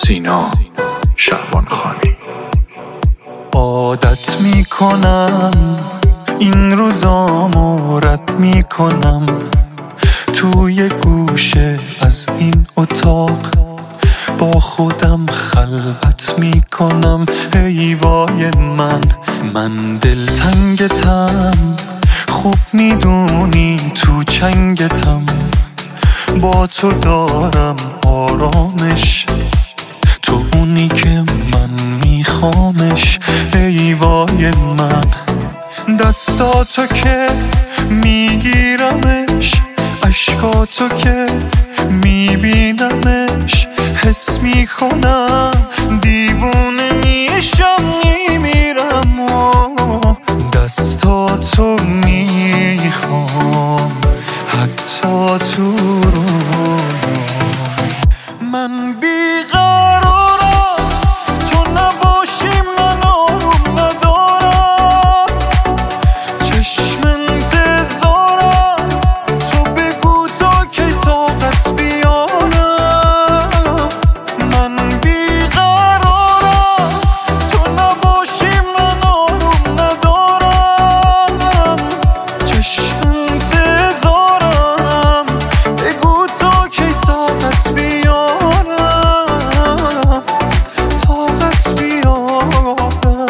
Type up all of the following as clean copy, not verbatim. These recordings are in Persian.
سینا شعبانخانی. عادت میکنم این روزامو رد میکنم، توی گوشه از این اتاق با خودم خلوت میکنم. ای وای من دلتنگتم، خوب میدونی تو چنگتم، با تو دارم آرامش، تو اونی که من میخوامش. ای وای دستاتو که میگیرمش، عشقاتو که میبینمش، حس میکنم دیوونه میشم میمیرم و دستاتو میخوام حتی تو رویام. من بیقرارم تو نباشی، من آروم ندارم، چشم انتظارم تو بگو تا کی طاقت بیارم. من بیقرارم تو نباشی، من آروم ندارم، چشم انتظارم بگو تا کی طاقت بیارم، طاقت بیارم.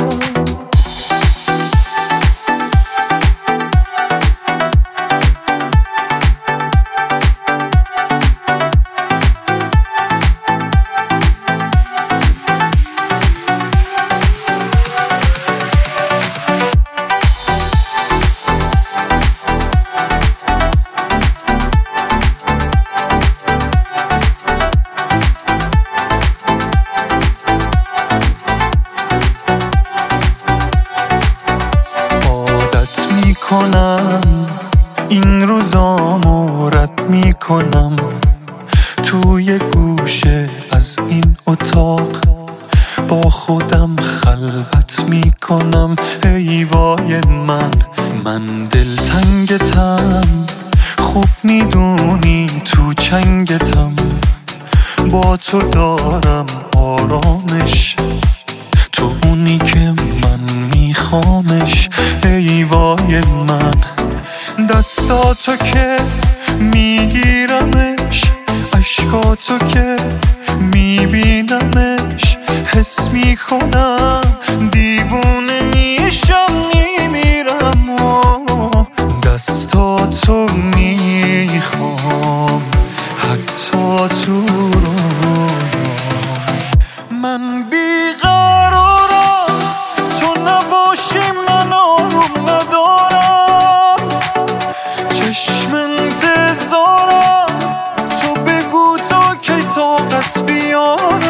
کنم این روزامو رد میکنم، توی گوشه از این اتاق با خودم خلوت میکنم. ای وای من دلتنگتم، خوب میدونی تو چنگتم، با تو دارم آرامش، تو اونی که من میخوامش. ای وای دستاتو که میگیرمش، عشقاتو که میبینمش، حس میکنم دیوونه میشم میمیرم و دستاتو میخوام حتی تو رویام. من بیقرارم تو نباشی، من آروم ندارم، چشم انتظارم تو بگو تا کی طاقت بیارم.